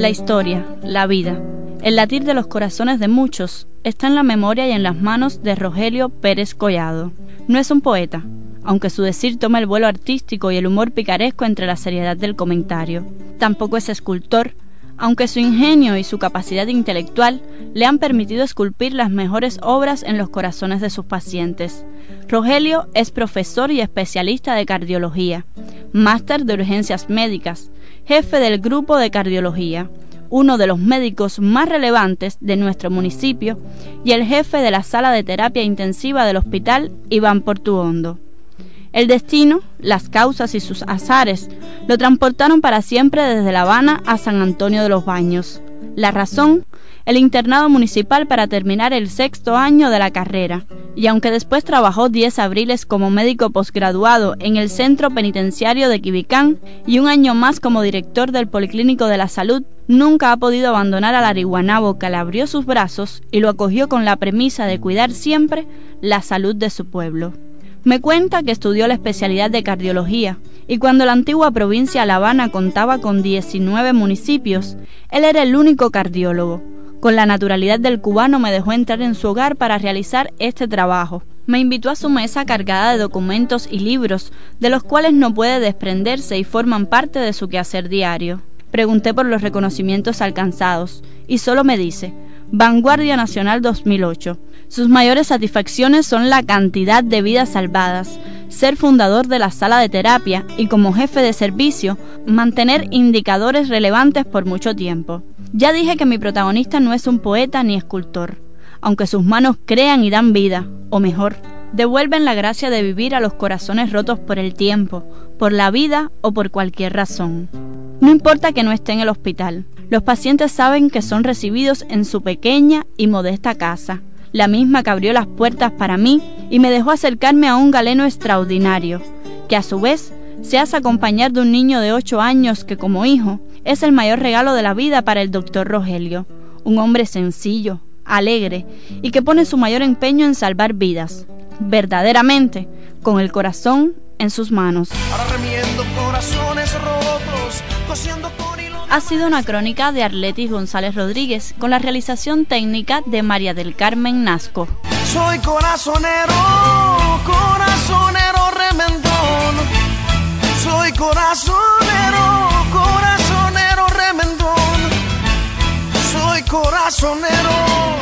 La historia, la vida, el latir de los corazones de muchos está en la memoria y en las manos de Rogelio Pérez Collado. No es un poeta, aunque su decir toma el vuelo artístico y el humor picaresco entre la seriedad del comentario. Tampoco es escultor, aunque su ingenio y su capacidad intelectual le han permitido esculpir las mejores obras en los corazones de sus pacientes. Rogelio es profesor y especialista de cardiología, máster de urgencias médicas, jefe del grupo de cardiología, uno de los médicos más relevantes de nuestro municipio y el jefe de la sala de terapia intensiva del Hospital Iván Portuondo. El destino, las causas y sus azares lo transportaron para siempre desde La Habana a San Antonio de los Baños. La razón, el internado municipal para terminar el 6º año de la carrera, y aunque después trabajó 10 abriles como médico posgraduado en el Centro Penitenciario de Quibicán y un año más como director del Policlínico de la Salud, nunca ha podido abandonar al ariguanabo que le abrió sus brazos y lo acogió con la premisa de cuidar siempre la salud de su pueblo. Me cuenta que estudió la especialidad de cardiología y cuando la antigua provincia de La Habana contaba con 19 municipios, él era el único cardiólogo. Con la naturalidad del cubano me dejó entrar en su hogar para realizar este trabajo. Me invitó a su mesa cargada de documentos y libros, de los cuales no puede desprenderse y forman parte de su quehacer diario. Pregunté por los reconocimientos alcanzados y solo me dice: Vanguardia Nacional 2008. Sus mayores satisfacciones son la cantidad de vidas salvadas, ser fundador de la sala de terapia y como jefe de servicio, mantener indicadores relevantes por mucho tiempo. Ya dije que mi protagonista no es un poeta ni escultor, aunque sus manos crean y dan vida, o mejor, devuelven la gracia de vivir a los corazones rotos por el tiempo, por la vida o por cualquier razón. No importa que no esté en el hospital, los pacientes saben que son recibidos en su pequeña y modesta casa, la misma que abrió las puertas para mí y me dejó acercarme a un galeno extraordinario, que a su vez se hace acompañar de un niño de 8 años que como hijo es el mayor regalo de la vida para el doctor Rogelio, un hombre sencillo, alegre y que pone su mayor empeño en salvar vidas, verdaderamente, con el corazón en sus manos. Ahora remiendo corazones rotos, cosiendo con hilo. Ha sido una crónica de Arletis González Rodríguez con la realización técnica de María del Carmen Nasco. Soy corazonero, corazonero remendón. Soy corazonero, corazonero remendón. Soy corazonero.